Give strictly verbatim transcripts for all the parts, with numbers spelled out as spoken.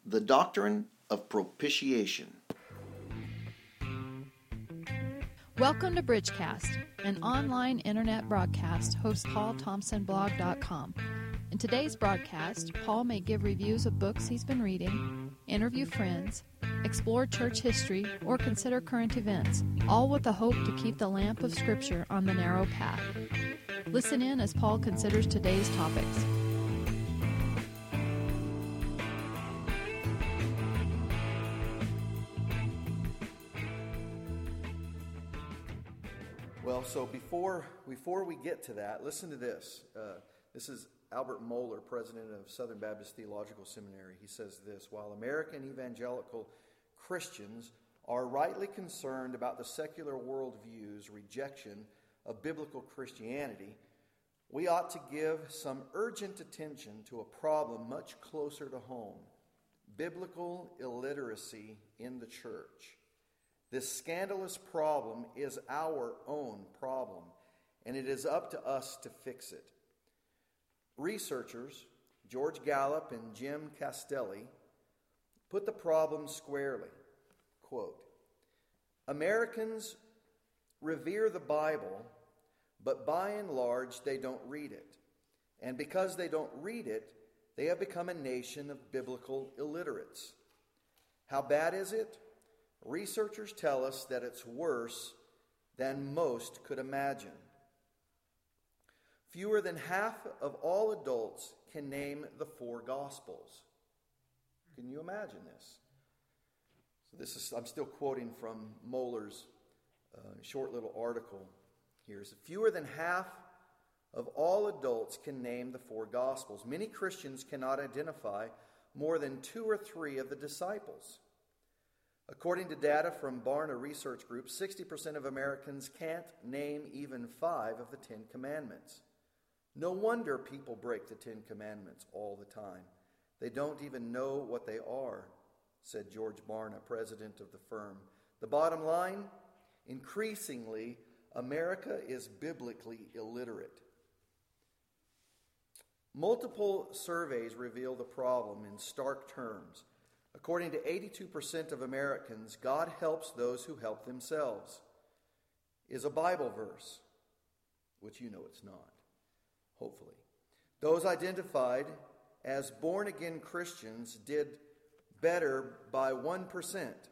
The Doctrine of Propitiation. Welcome to Bridgecast, an online internet broadcast host Paul Thompson Blog dot com. In today's broadcast, Paul may give reviews of books he's been reading, interview friends, explore church history, or consider current events, all with the hope to keep the lamp of Scripture on the narrow path. Listen in as Paul considers today's topics. Well, so before before we get to that, listen to this. Uh, this is Albert Mohler, president of Southern Baptist Theological Seminary. He says this: while American evangelical Christians are rightly concerned about the secular worldview's rejection of biblical Christianity, we ought to give some urgent attention to a problem much closer to home: biblical illiteracy in the church. This scandalous problem is our own problem, and it is up to us to fix it. Researchers George Gallup and Jim Castelli put the problem squarely. Quote, Americans revere the Bible, but by and large they don't read it. And because they don't read it, they have become a nation of biblical illiterates. How bad is it? Researchers tell us that it's worse than most could imagine. Fewer than half of all adults can name the four Gospels. Can you imagine this? So this is, I'm still quoting from Mohler's uh, short little article here. So fewer than half of all adults can name the four Gospels. Many Christians cannot identify more than two or three of the disciples. According to data from Barna Research Group, sixty percent of Americans can't name even five of the Ten Commandments. No wonder people break the Ten Commandments all the time. They don't even know what they are, said George Barna, president of the firm. The bottom line, increasingly, America is biblically illiterate. Multiple surveys reveal the problem in stark terms. According to eighty-two percent of Americans, God helps those who help themselves is a Bible verse, which you know it's not, hopefully. Those identified as born-again Christians did better by one percent.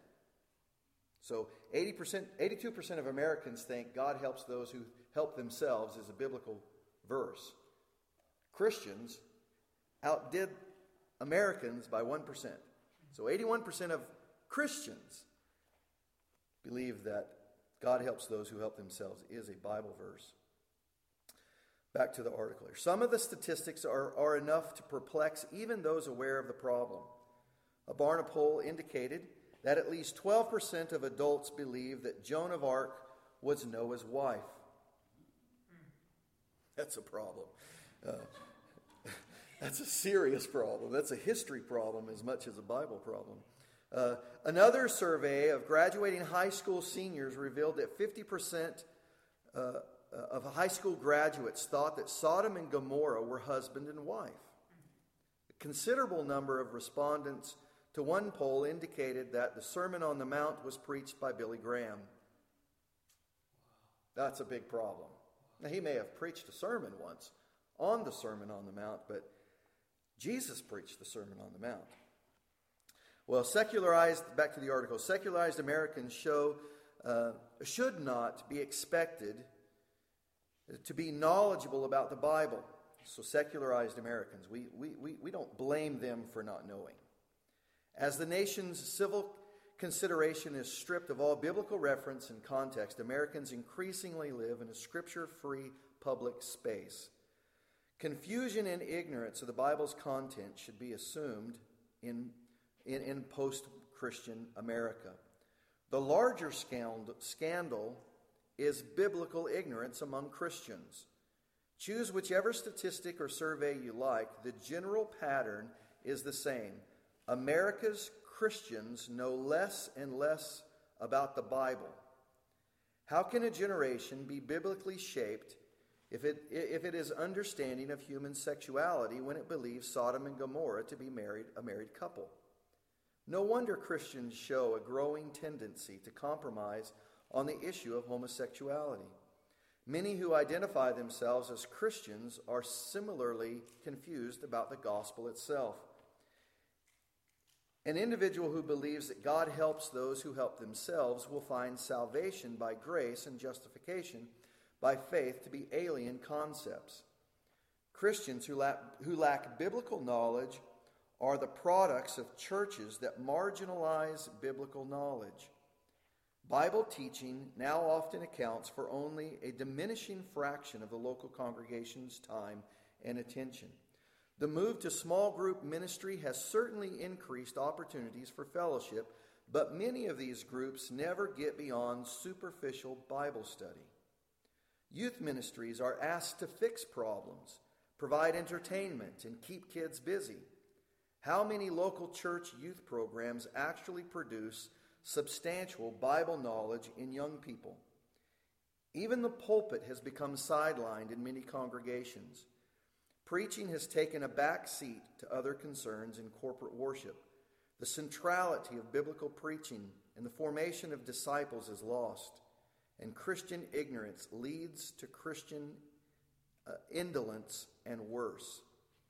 So eighty percent, eighty-two percent of Americans think God helps those who help themselves is a biblical verse. Christians outdid Americans by one percent. So eighty-one percent of Christians believe that God helps those who help themselves is a Bible verse. Back to the article here. Some of the statistics are, are enough to perplex even those aware of the problem. A Barna poll indicated that at least twelve percent of adults believe that Joan of Arc was Noah's wife. That's a problem. Uh, That's a serious problem. That's a history problem as much as a Bible problem. Uh, another survey of graduating high school seniors revealed that fifty percent uh, of high school graduates thought that Sodom and Gomorrah were husband and wife. A considerable number of respondents to one poll indicated that the Sermon on the Mount was preached by Billy Graham. That's a big problem. Now, he may have preached a sermon once on the Sermon on the Mount, but Jesus preached the Sermon on the Mount. Well, secularized, back to the article, secularized Americans show uh, should not be expected to be knowledgeable about the Bible. So secularized Americans, we, we, we, we don't blame them for not knowing. As the nation's civil consideration is stripped of all biblical reference and context, Americans increasingly live in a scripture-free public space. Confusion and ignorance of the Bible's content should be assumed in, in, in post-Christian America. The larger scandal, scandal is biblical ignorance among Christians. Choose whichever statistic or survey you like. The general pattern is the same. America's Christians know less and less about the Bible. How can a generation be biblically shaped If it, if it is understanding of human sexuality when it believes Sodom and Gomorrah to be married, a married couple? No wonder Christians show a growing tendency to compromise on the issue of homosexuality. Many who identify themselves as Christians are similarly confused about the gospel itself. An individual who believes that God helps those who help themselves will find salvation by grace and justification by faith to be alien concepts. Christians who lack, who lack biblical knowledge are the products of churches that marginalize biblical knowledge. Bible teaching now often accounts for only a diminishing fraction of the local congregation's time and attention. The move to small group ministry has certainly increased opportunities for fellowship, but many of these groups never get beyond superficial Bible study. Youth ministries are asked to fix problems, provide entertainment, and keep kids busy. How many local church youth programs actually produce substantial Bible knowledge in young people? Even the pulpit has become sidelined in many congregations. Preaching has taken a back seat to other concerns in corporate worship. The centrality of biblical preaching and the formation of disciples is lost, and Christian ignorance leads to Christian uh, indolence and worse.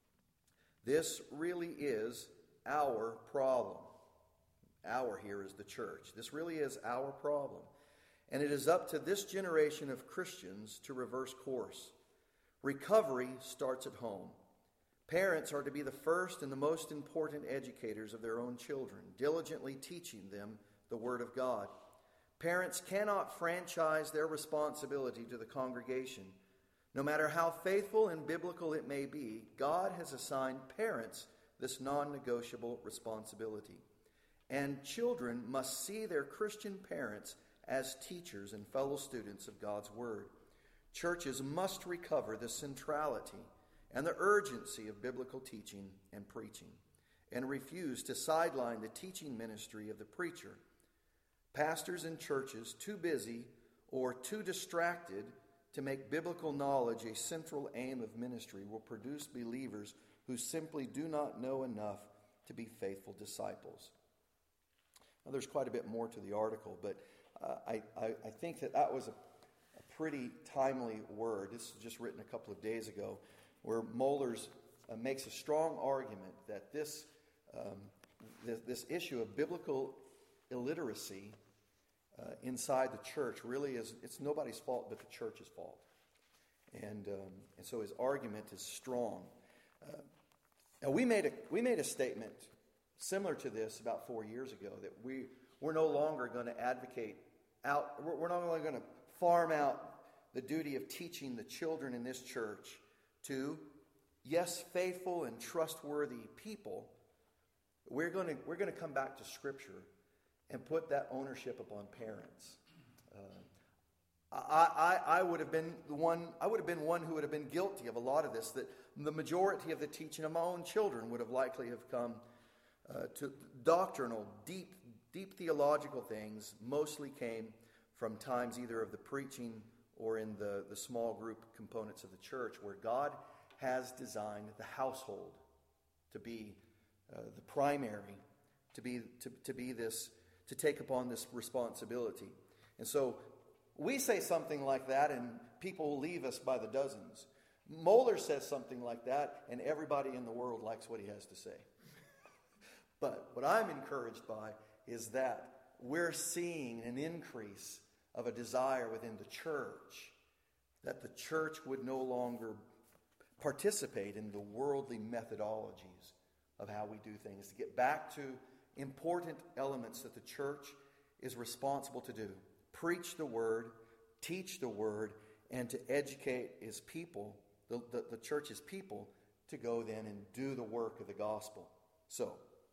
This really is our problem. Our here is the church. This really is our problem. And it is up to this generation of Christians to reverse course. Recovery starts at home. Parents are to be the first and the most important educators of their own children, diligently teaching them the Word of God. Parents cannot franchise their responsibility to the congregation. No matter how faithful and biblical it may be, God has assigned parents this non-negotiable responsibility. And children must see their Christian parents as teachers and fellow students of God's Word. Churches must recover the centrality and the urgency of biblical teaching and preaching, and refuse to sideline the teaching ministry of the preacher. Pastors and churches too busy or too distracted to make biblical knowledge a central aim of ministry will produce believers who simply do not know enough to be faithful disciples. Now, there's quite a bit more to the article, but uh, I, I, I think that that was a, a pretty timely word. This was just written a couple of days ago, where Moeller's uh, makes a strong argument that this, um, this, this issue of biblical illiteracy uh, inside the church really is, it's nobody's fault but the church's fault. And, um, and so his argument is strong. Uh, and we made a we made a statement similar to this about four years ago, that we, we're no longer going to advocate out, we're, we're no longer going to farm out the duty of teaching the children in this church to, yes, faithful and trustworthy people. We're going to we're going to come back to Scripture and put that ownership upon parents. Uh, I, I I would have been the one I would have been one who would have been guilty of a lot of this. That the majority of the teaching of my own children would have likely have come uh, to doctrinal, deep, deep theological things. Mostly came from times either of the preaching or in the, the small group components of the church, where God has designed the household to be uh, the primary, to be to, to be this, to take upon this responsibility. And so we say something like that, and people leave us by the dozens. Moeller says something like that, and everybody in the world likes what he has to say. But what I'm encouraged by is that we're seeing an increase of a desire within the church, that the church would no longer participate in the worldly methodologies of how we do things, to get back to important elements that the church is responsible to do. Preach the word, teach the word, and to educate his people, the, the, the church's people, to go then and do the work of the gospel. So,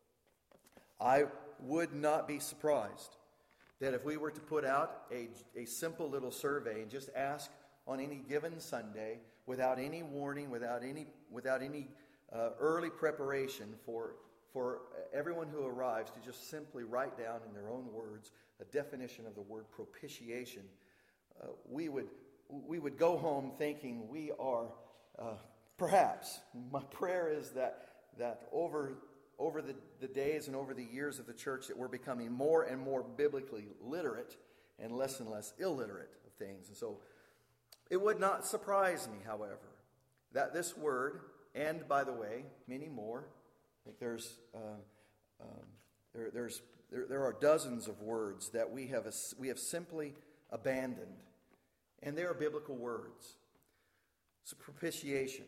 I would not be surprised that if we were to put out a, a simple little survey and just ask on any given Sunday, without any warning, without any without any uh, early preparation, for for everyone who arrives to just simply write down in their own words a definition of the word propitiation, uh, we would we would go home thinking we are uh, perhaps. My prayer is that that over over the, the days and over the years of the church that we're becoming more and more biblically literate and less and less illiterate of things. And so it would not surprise me, however, that this word, and by the way, many more, I think there's uh, um, there, there's there, there are dozens of words that we have we have simply abandoned, and they are biblical words. So propitiation,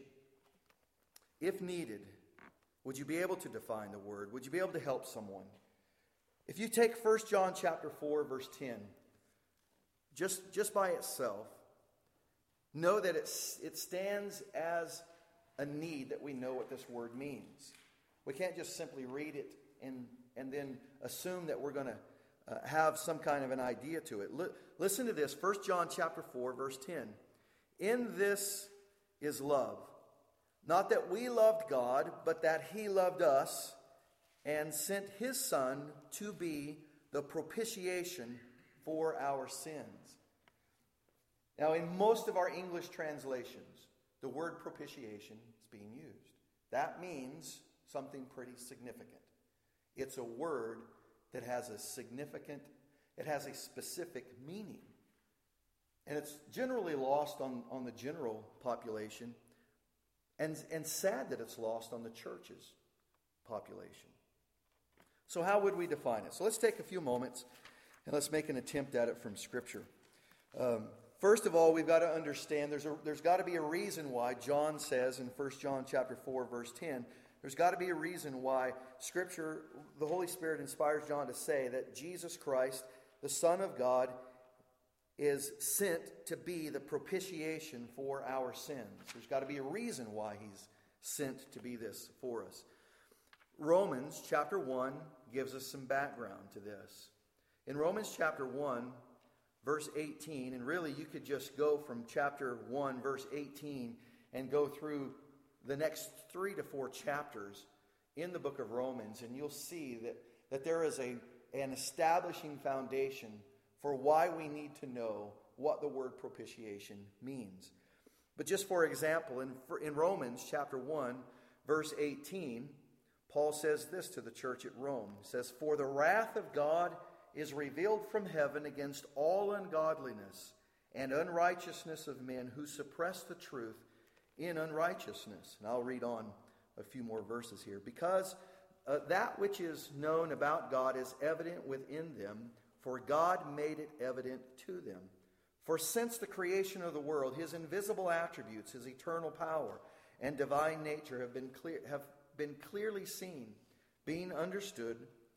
if needed, would you be able to define the word? Would you be able to help someone? If you take First John chapter four, verse ten, just, just by itself, know that it's, it stands as a need that we know what this word means. We can't just simply read it and, and then assume that we're going to uh, have some kind of an idea to it. L- listen to this, First John chapter four, verse ten. In this is love. Not that we loved God, but that He loved us and sent His Son to be the propitiation for our sins. Now, in most of our English translations, the word propitiation is being used. That means something pretty significant. It's a word that has a significant, it has a specific meaning. And it's generally lost on, on the general population, and, and sad that it's lost on the church's population. So how would we define it? So let's take a few moments and let's make an attempt at it from Scripture. Um, first of all, we've got to understand there's, a, there's got to be a reason why John says in First John chapter four, verse ten, there's got to be a reason why Scripture, the Holy Spirit inspires John to say that Jesus Christ, the Son of God, is sent to be the propitiation for our sins. There's got to be a reason why He's sent to be this for us. Romans chapter one gives us some background to this. In Romans chapter one, verse eighteen, and really you could just go from chapter one, verse eighteen, and go through the next three to four chapters in the book of Romans, and you'll see that, that there is a, an establishing foundation for why we need to know what the word propitiation means. But just for example, in, in Romans chapter one, verse eighteen, Paul says this to the church at Rome. He says, "For the wrath of God is revealed from heaven against all ungodliness and unrighteousness of men who suppress the truth in unrighteousness." And I'll read on a few more verses here. "Because uh, that which is known about God is evident within them, for God made it evident to them. For since the creation of the world, His invisible attributes, His eternal power and divine nature have been clear, have been clearly seen, being understood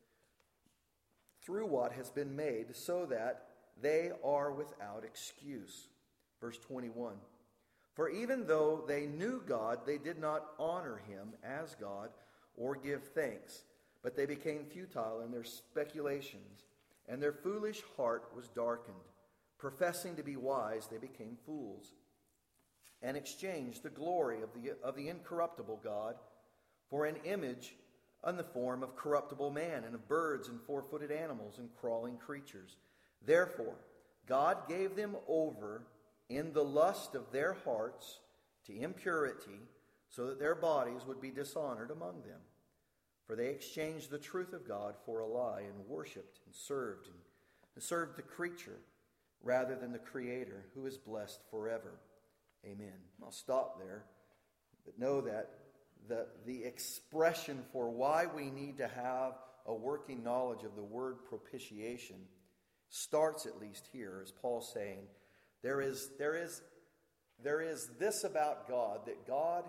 through what has been made, so that they are without excuse." Verse twenty-one. "For even though they knew God, they did not honor Him as God or give thanks, but they became futile in their speculations, and their foolish heart was darkened. Professing to be wise, they became fools, and exchanged the glory of the, of the incorruptible God for an image in the form of corruptible man, and of birds and four-footed animals and crawling creatures. Therefore, God gave them over in the lust of their hearts to impurity, so that their bodies would be dishonored among them. For they exchanged the truth of God for a lie, and worshipped and served and, and served the creature rather than the Creator, who is blessed forever. Amen." I'll stop there, but know that the, the expression for why we need to have a working knowledge of the word propitiation starts at least here, as Paul's saying, there is, there is, there is this about God, that God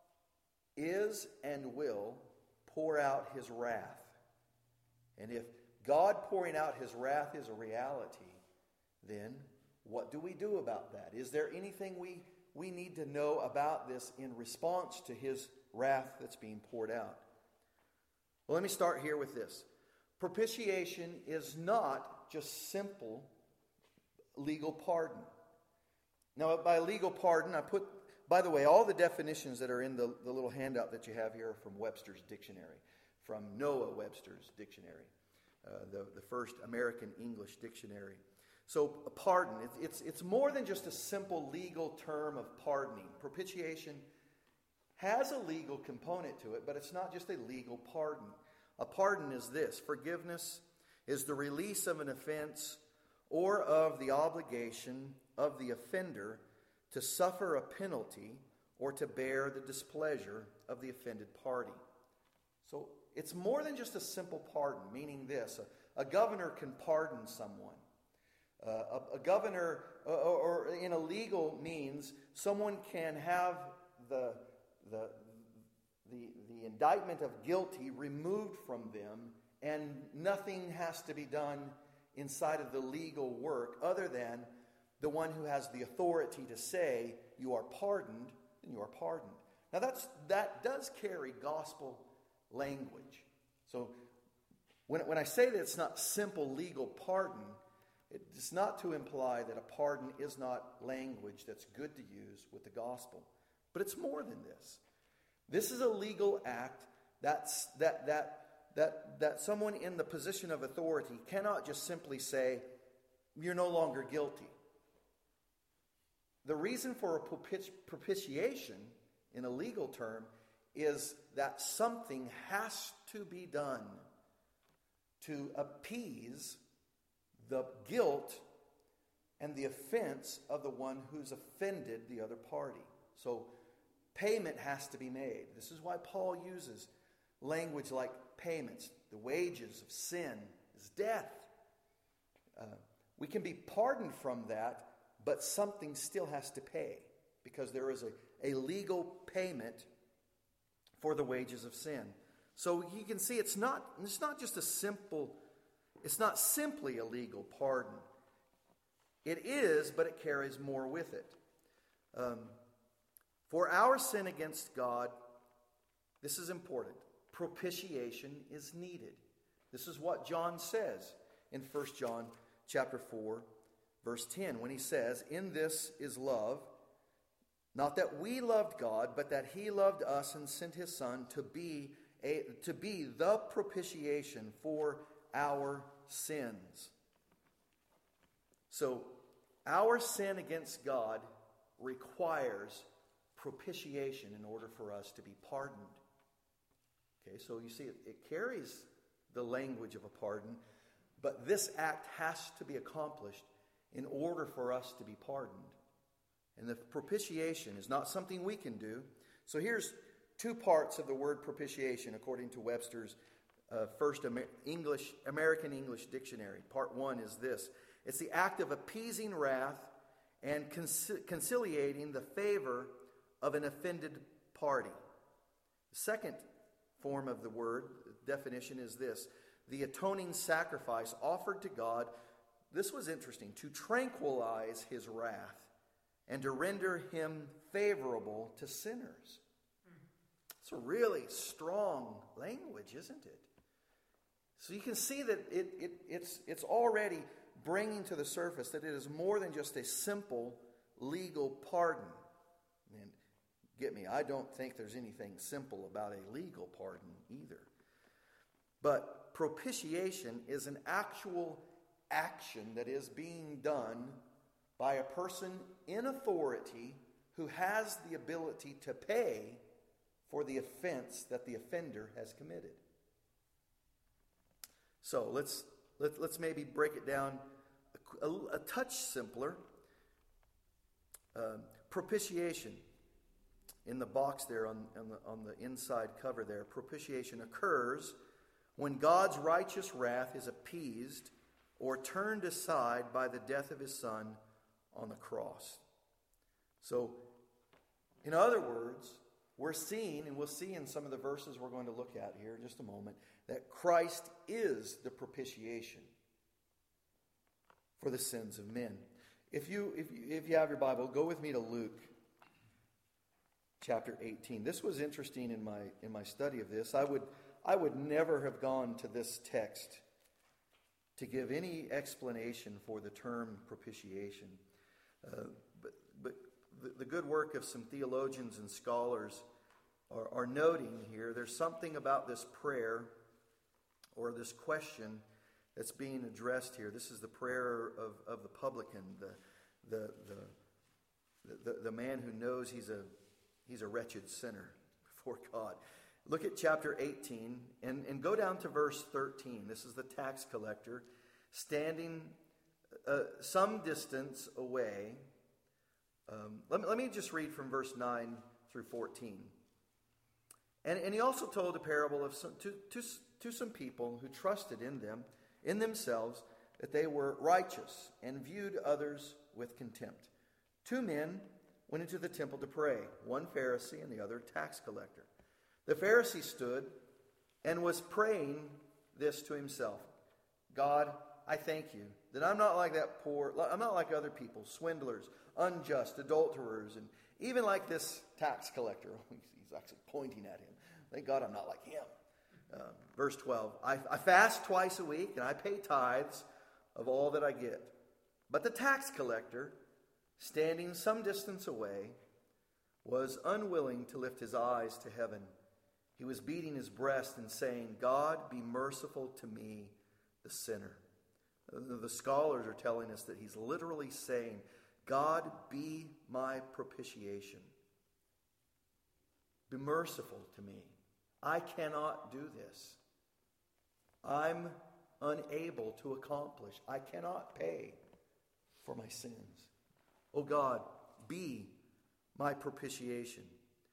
is and will pour out His wrath. And if God pouring out His wrath is a reality, then what do we do about that? Is there anything we, we need to know about this in response to His wrath that's being poured out? Well, let me start here with this. Propitiation is not just simple legal pardon. Now, by legal pardon, I put, by the way, all the definitions that are in the, the little handout that you have here are from Webster's Dictionary, from Noah Webster's Dictionary, uh, the, the first American English dictionary. So, a pardon, it, it's, it's more than just a simple legal term of pardoning. Propitiation has a legal component to it, but it's not just a legal pardon. A pardon is this: forgiveness is the release of an offense or of the obligation of the offender to suffer a penalty or to bear the displeasure of the offended party. So it's more than just a simple pardon, meaning this: a, a governor can pardon someone. Uh, a, a governor, uh, or, or in a legal means, someone can have the, the, the, the indictment of guilty removed from them, and nothing has to be done inside of the legal work other than the one who has the authority to say, you are pardoned, and you are pardoned. Now that's, that does carry gospel language. So when, when I say that it's not simple legal pardon, it's not to imply that a pardon is not language that's good to use with the gospel. But it's more than this. This is a legal act that's, that, that, that, that someone in the position of authority cannot just simply say, you're no longer guilty. The reason for a propici- propitiation in a legal term is that something has to be done to appease the guilt and the offense of the one who's offended the other party. So payment has to be made. This is why Paul uses language like payments. The wages of sin is death. Uh, we can be pardoned from that, but something still has to pay, because there is a, a legal payment for the wages of sin. So you can see it's not, it's not just a simple It's not simply a legal pardon. It is, but it carries more with it. Um, for our sin against God, this is important, propitiation is needed. This is what John says in First John chapter four, verse ten, when he says, "In this is love, not that we loved God, but that he loved us and sent his Son to be a, to be the propitiation for our sins." So, our sin against God requires propitiation in order for us to be pardoned. Okay, so you see, it, it carries the language of a pardon, but this act has to be accomplished in order for us to be pardoned. And the propitiation is not something we can do. So here's two parts of the word propitiation according to Webster's Uh, first Amer- English American English Dictionary. Part one is this: it's the act of appeasing wrath and conci- conciliating the favor of an offended party. The second form of the word, definition, is this: the atoning sacrifice offered to God. This was interesting: to tranquilize his wrath and to render him favorable to sinners. It's a really strong language, isn't it? So you can see that it, it, it's, it's already bringing to the surface that it is more than just a simple legal pardon. And get me, I don't think there's anything simple about a legal pardon either. But propitiation is an actual action that is being done by a person in authority who has the ability to pay for the offense that the offender has committed. So let's let, let's maybe break it down a, a, a touch simpler. Uh, propitiation, in the box there on, on, the, on the inside cover there, propitiation occurs when God's righteous wrath is appeased or turned aside by the death of his Son on the cross. So, in other words, we're seeing, and we'll see in some of the verses we're going to look at here in just a moment, that Christ is the propitiation for the sins of men. If you, if you, if you have your Bible, go with me to Luke chapter eighteen. This was interesting in my in my study of this. I would I would never have gone to this text to give any explanation for the term propitiation. Uh, but but the, the good work of some theologians and scholars are, are noting here, there's something about this prayer or this question that's being addressed here. This is the prayer of, of the publican, the the, the the the man who knows he's a he's a wretched sinner. before God. Look at chapter eighteen and, and go down to verse thirteen. This is the tax collector standing uh, some distance away. Um, let, me, let me just read from verse nine through fourteen. And, and he also told a parable of some, to, to, to some people who trusted in them, in themselves, that they were righteous and viewed others with contempt. Two men went into the temple to pray, one Pharisee and the other tax collector. The Pharisee stood and was praying this to himself. God, I thank you that I'm not like that poor, I'm not like other people, swindlers, unjust, adulterers, and even like this tax collector. He's actually pointing at him. Thank God I'm not like him. Uh, verse twelve, I, I fast twice a week and I pay tithes of all that I get. But the tax collector, standing some distance away, was unwilling to lift his eyes to heaven. He was beating his breast and saying, God, be merciful to me, the sinner. The scholars are telling us that he's literally saying, God, be my propitiation. Be merciful to me. I cannot do this. I'm unable to accomplish. I cannot pay for my sins. Oh God, be my propitiation.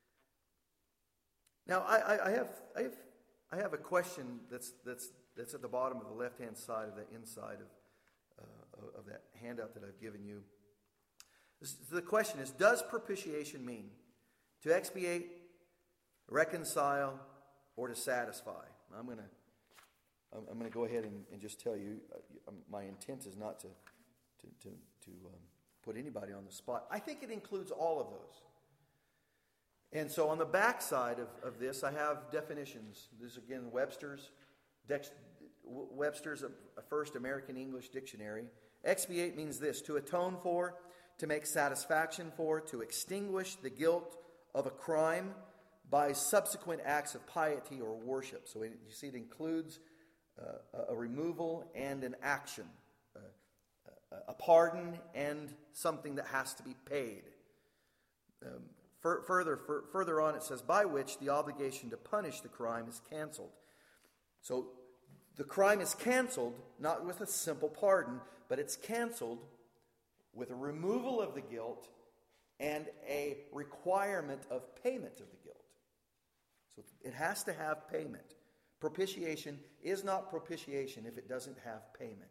Now, I, I, I have, I have, I have a question that's that's that's at the bottom of the left-hand side of the inside of uh, of that handout that I've given you. This, the question is: does propitiation mean to expiate, reconcile, or to satisfy? I'm going to I'm going to go ahead and, and just tell you, uh, my intent is not to to to, to um, put anybody on the spot. I think it includes all of those. And so on the back side of, of this, I have definitions. This is, again, Webster's, Dex, Webster's a, a first American English dictionary. Expiate means this: to atone for, to make satisfaction for, to extinguish the guilt of a crime by subsequent acts of piety or worship. So it, you see it includes uh, a removal and an action, uh, a pardon and something that has to be paid. Um, fur, further, fur, further on it says, by which the obligation to punish the crime is canceled. So the crime is canceled not with a simple pardon, but it's canceled with a removal of the guilt and a requirement of payment of the guilt. So it has to have payment. Propitiation is not propitiation if it doesn't have payment.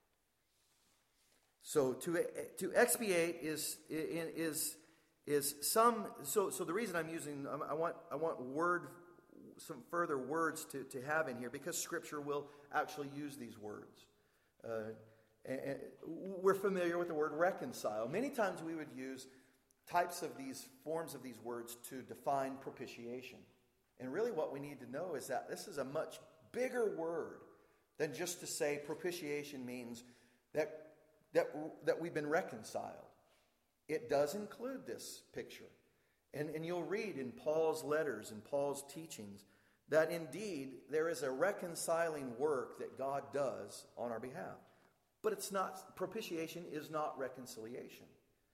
So to to expiate is is is some. So so the reason I'm using I want I want word some further words to, to have in here because Scripture will actually use these words. Uh, and, and we're familiar with the word reconcile. Many times we would use types of these forms of these words to define propitiation. And really what we need to know is that this is a much bigger word than just to say propitiation means that, that, that we've been reconciled. It does include this picture. And, and you'll read in Paul's letters and Paul's teachings that indeed there is a reconciling work that God does on our behalf. But it's not, propitiation is not reconciliation.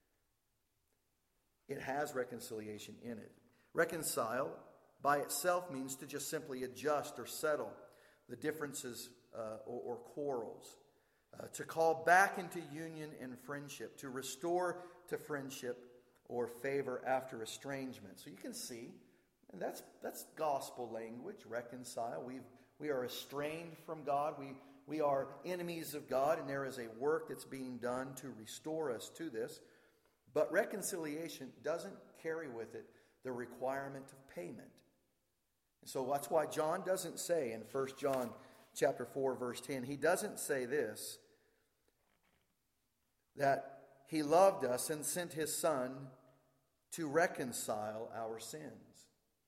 It has reconciliation in it. Reconcile by itself means to just simply adjust or settle the differences uh, or, or quarrels. Uh, to call back into union and friendship. To restore to friendship or favor after estrangement. So you can see, and that's that's gospel language, reconcile. We we are estranged from God. We we are enemies of God, and there is a work that's being done to restore us to this. But reconciliation doesn't carry with it the requirement of payment. And so that's why John doesn't say in First John chapter four, verse ten, he doesn't say this, that he loved us and sent his Son to reconcile our sins.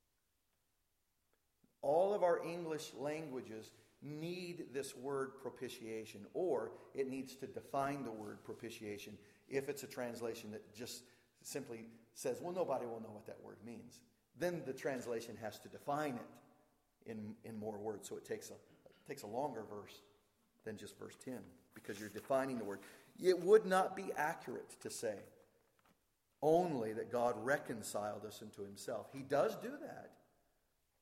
All of our English languages need this word propitiation, or it needs to define the word propitiation if it's a translation that just simply says, well, nobody will know what that word means. Then the translation has to define it in, in more words, so it takes a, it takes a longer verse than just verse ten, because you're defining the word. It would not be accurate to say only that God reconciled us into himself. He does do that.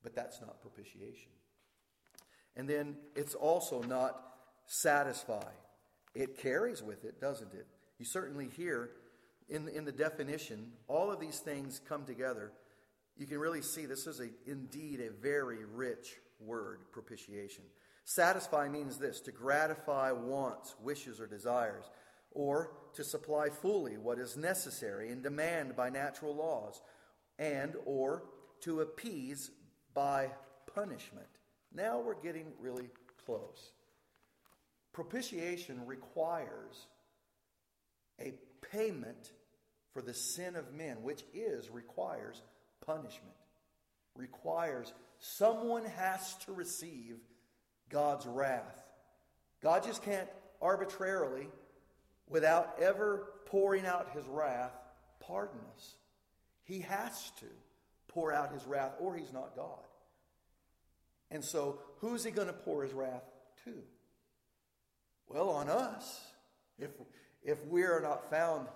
but that's not propitiation. And then it's also not satisfy. It carries with it, doesn't it? You certainly hear in, in the definition, all of these things come together. You can really see this is a, indeed a very rich word, propitiation. Satisfy means this: to gratify wants, wishes, or desires, or to supply fully what is necessary and demand by natural laws, and or to appease by punishment. Now we're getting really close. Propitiation requires a payment for the sin of men, which is, requires punishment. Requires someone has to receive God's wrath. God just can't arbitrarily, without ever pouring out his wrath, pardon us. He has to pour out his wrath, or he's not God. And so, who's he going to pour his wrath to? Well, on us. If, if we are not found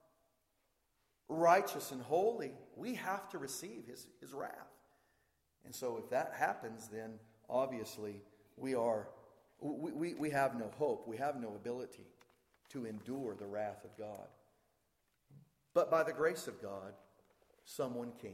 righteous and holy, we have to receive his, his wrath. And so if that happens, then obviously we are we, we, we have no hope. We have no ability to endure the wrath of God. But by the grace of God, someone can.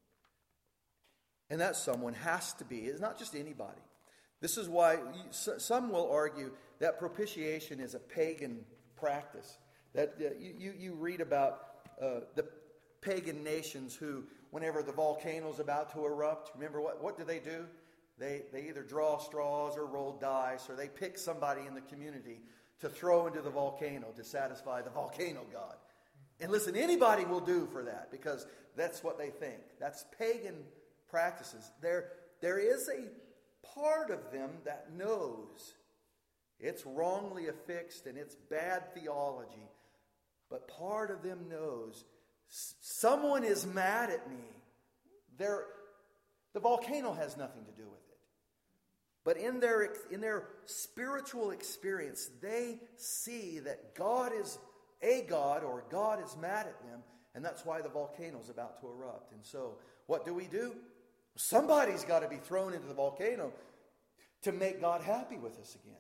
And that someone has to be. It's not just anybody. This is why you, some will argue that propitiation is a pagan practice. That uh, you, you, you read about uh, the pagan nations who, whenever the volcano's about to erupt, remember what, what do they do? They, they either draw straws or roll dice, or they pick somebody in the community to throw into the volcano to satisfy the volcano god. And listen, anybody will do for that, because that's what they think. That's pagan practices. There, there is a part of them that knows it's wrongly affixed and it's bad theology, but part of them knows someone is mad at me. They're, the volcano has nothing to do with it. But in their, in their spiritual experience, they see that God is a God, or God is mad at them, and that's why the volcano is about to erupt. And so, what do we do? Somebody's got to be thrown into the volcano to make God happy with us again.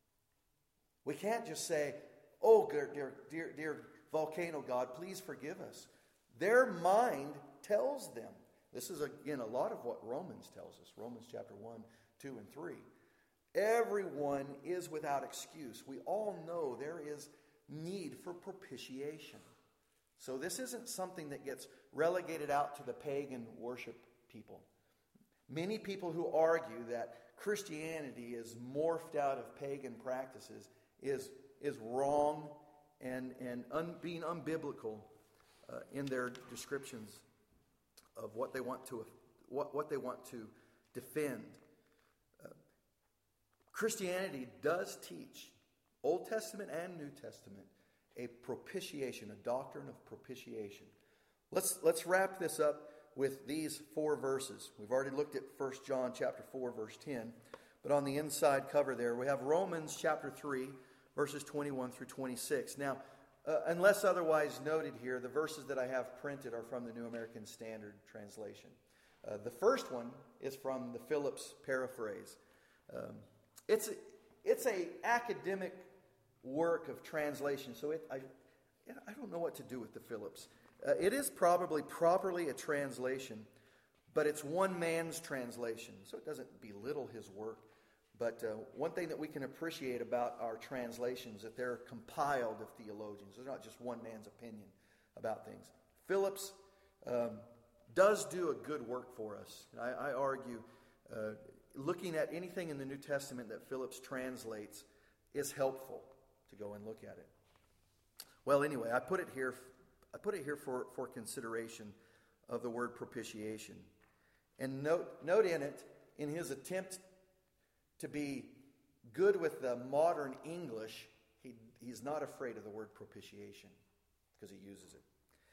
We can't just say, oh, dear, dear, dear, dear volcano God, please forgive us. Their mind tells them. This is, again, a lot of what Romans tells us. Romans chapter one, two, and three. Everyone is without excuse. We all know there is need for propitiation. So this isn't something that gets relegated out to the pagan worship people. Many people who argue that Christianity is morphed out of pagan practices is, is wrong and, and un, being unbiblical uh, in their descriptions of what they want to what, what they want to defend. Uh, Christianity does teach, Old Testament and New Testament, a propitiation, a doctrine of propitiation. Let's let's wrap this up with these four verses. We've already looked at First John chapter four, verse ten. But on the inside cover there, we have Romans chapter three, verses twenty-one through twenty-six. Now, uh, unless otherwise noted here, the verses that I have printed are from the New American Standard Translation. Uh, the first one is from the Phillips Paraphrase. Um, it's, a, it's a academic work of translation, so it, I, I don't know what to do with the Phillips. Uh, it is probably properly a translation, but it's one man's translation, so it doesn't belittle his work. But uh, one thing that we can appreciate about our translations is that they're compiled of theologians. They're not just one man's opinion about things. Phillips um, does do a good work for us. I, I argue uh, looking at anything in the New Testament that Phillips translates is helpful to go and look at it. Well, anyway, I put it here. I put it here for, for consideration of the word propitiation. And note, note in it, in his attempt to be good with the modern English, he, he's not afraid of the word propitiation because he uses it.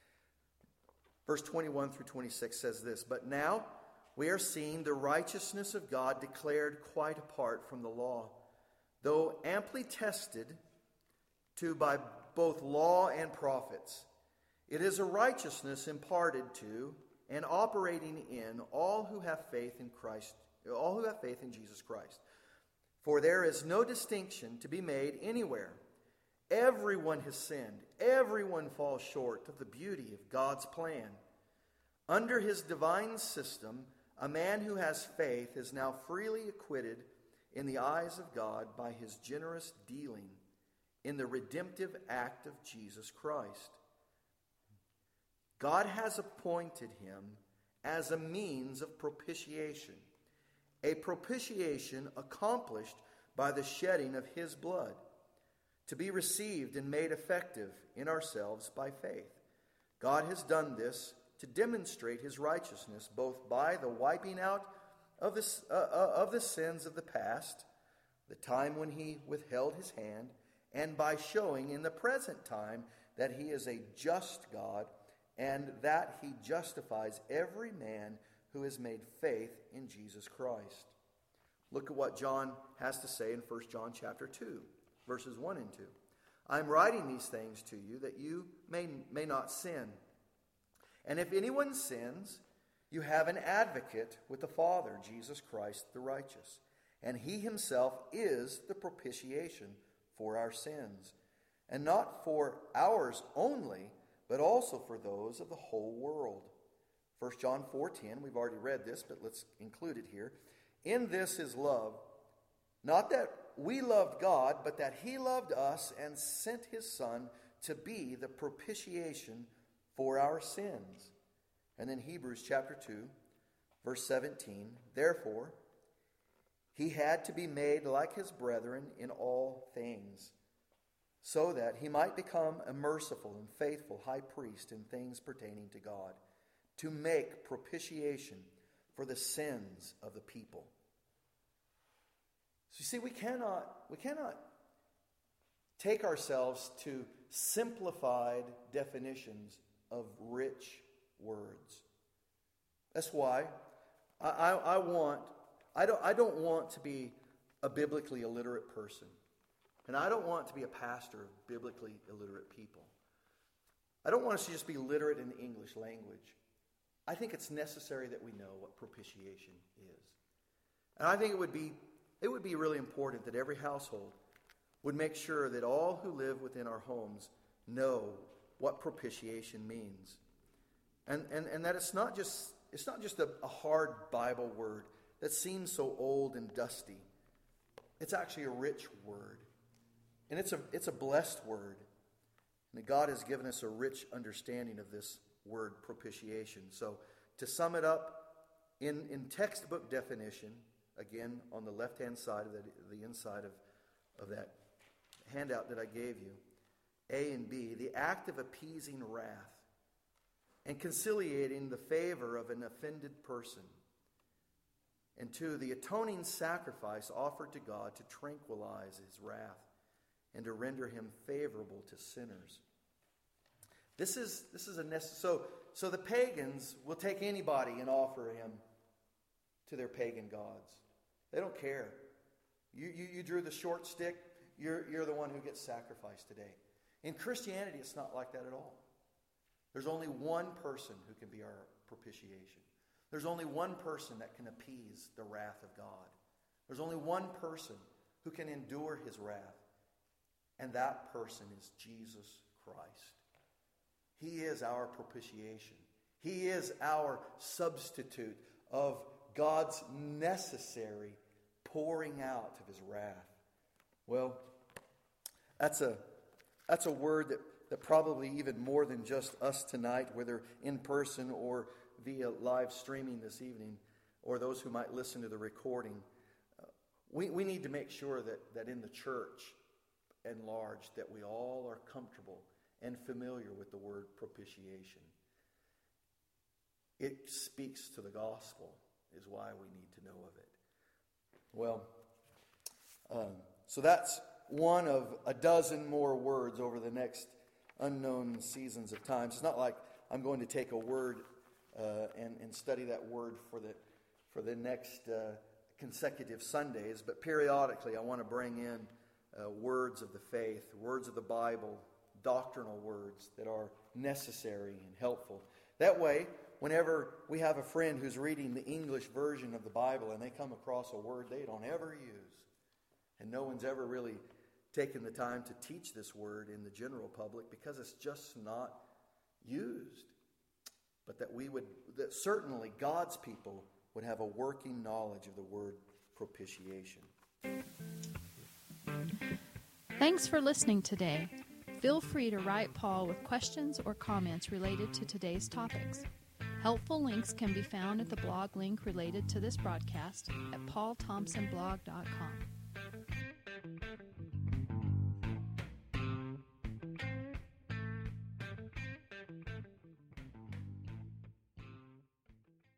Verse twenty-one through twenty-six says this, "But now we are seeing the righteousness of God declared quite apart from the law, though amply tested to by both law and prophets. It is a righteousness imparted to and operating in all who have faith in Christ, all who have faith in Jesus Christ. For there is no distinction to be made anywhere. Everyone has sinned. Everyone falls short of the beauty of God's plan. Under his divine system, a man who has faith is now freely acquitted in the eyes of God by his generous dealing in the redemptive act of Jesus Christ. God has appointed him as a means of propitiation, a propitiation accomplished by the shedding of his blood, to be received and made effective in ourselves by faith. God has done this to demonstrate his righteousness, both by the wiping out of the, uh, of the sins of the past, the time when he withheld his hand, and by showing in the present time that he is a just God, and that he justifies every man who has made faith in Jesus Christ. Look at what John has to say in First John chapter two, verses one and two. I am writing these things to you that you may, may not sin. And if anyone sins, you have an advocate with the Father, Jesus Christ the righteous. And he himself is the propitiation for our sins. And not for ours only, but also for those of the whole world. First John four ten, we've already read this, but let's include it here. In this is love, not that we loved God, but that he loved us and sent his Son to be the propitiation for our sins. And then Hebrews chapter two, verse seventeen, therefore, he had to be made like his brethren in all things, so that he might become a merciful and faithful high priest in things pertaining to God, to make propitiation for the sins of the people. So you see, we cannot, we cannot take ourselves to simplified definitions of rich words. That's why I, I, I want, I don't, I don't want to be a biblically illiterate person. And I don't want to be a pastor of biblically illiterate people. I don't want us to just be literate in the English language. I think it's necessary that we know what propitiation is. And I think it would be it would be really important that every household would make sure that all who live within our homes know what propitiation means. And and, and that it's not just it's not just a, a hard Bible word that seems so old and dusty. It's actually a rich word. And it's a it's a blessed word. And that God has given us a rich understanding of this word propitiation. So to sum it up, in, in textbook definition, again on the left-hand side of the, the inside of, of that handout that I gave you, A and B, the act of appeasing wrath and conciliating the favor of an offended person. And two, the atoning sacrifice offered to God to tranquilize his wrath and to render him favorable to sinners. This is this is a necessary. So, so the pagans will take anybody and offer him to their pagan gods. They don't care. You, you, you drew the short stick, you're, you're the one who gets sacrificed today. In Christianity, it's not like that at all. There's only one person who can be our propitiation. There's only one person that can appease the wrath of God. There's only one person who can endure his wrath. And that person is Jesus Christ. He is our propitiation. He is our substitute of God's necessary pouring out of his wrath. Well, that's a that's a word that, that probably even more than just us tonight, whether in person or via live streaming this evening, or those who might listen to the recording, uh, we, we need to make sure that, that in the church and large that we all are comfortable and familiar with the word propitiation. It speaks to the gospel, is why we need to know of it. Well, um, so that's one of a dozen more words over the next unknown seasons of time. It's not like I'm going to take a word uh, and, and study that word for the for the next uh, consecutive Sundays, but periodically I want to bring in Uh, words of the faith, words of the Bible, doctrinal words that are necessary and helpful. That way, whenever we have a friend who's reading the English version of the Bible and they come across a word they don't ever use, and no one's ever really taken the time to teach this word in the general public because it's just not used. But that we would, that certainly God's people would have a working knowledge of the word propitiation. Thanks for listening today. Feel free to write Paul with questions or comments related to today's topics. Helpful links can be found at the blog link related to this broadcast at paul thompson blog dot com.